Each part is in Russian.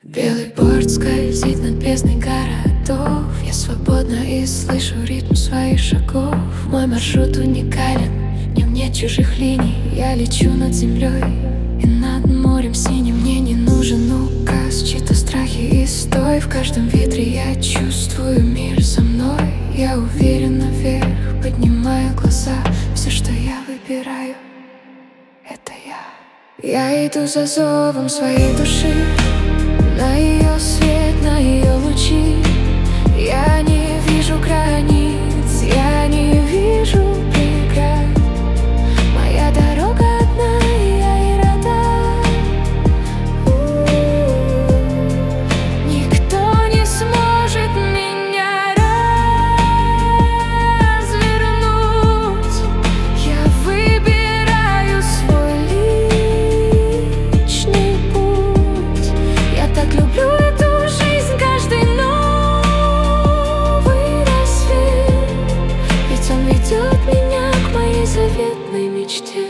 Белый борт скользит над бездной городов. Я свободна и слышу ритм своих шагов. Мой маршрут уникален, в нем нет чужих линий. Я лечу над землей и над морем синим. Мне не нужен указ, чьи-то страхи и стой. В каждом ветре я чувствую мир за мной. Я уверенно вверх поднимаю глаза. Все, что я выбираю, это я. Я иду за зовом своей души, на ее свет, на ее лучи. Я не вижу границ, я не вижу преград. Моя дорога одна, и я ей рада. Никто не сможет меня развернуть. Я выбираю свой личный путь. Я так люблю эту жизнь, каждый новый рассвет. Ведь он ведет меня к моей заветной мечте.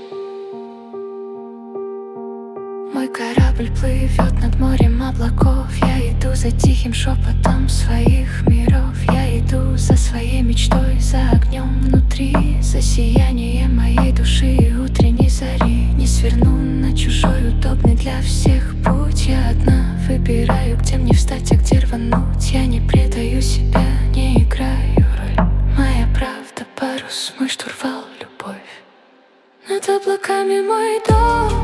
Мой корабль плывет над морем облаков. Я иду за тихим шепотом своих миров. Я иду за своей мечтой, за огнем внутри, за сиянием моей души и утренней зари. Не сверну на чужой, удобный для всех путь. Я одна выбираю, где мне встать, а где рвануть. Я не предаю себя, не играю роль. Моя правда, парус, мой штурвал, любовь. Над облаками мой дом.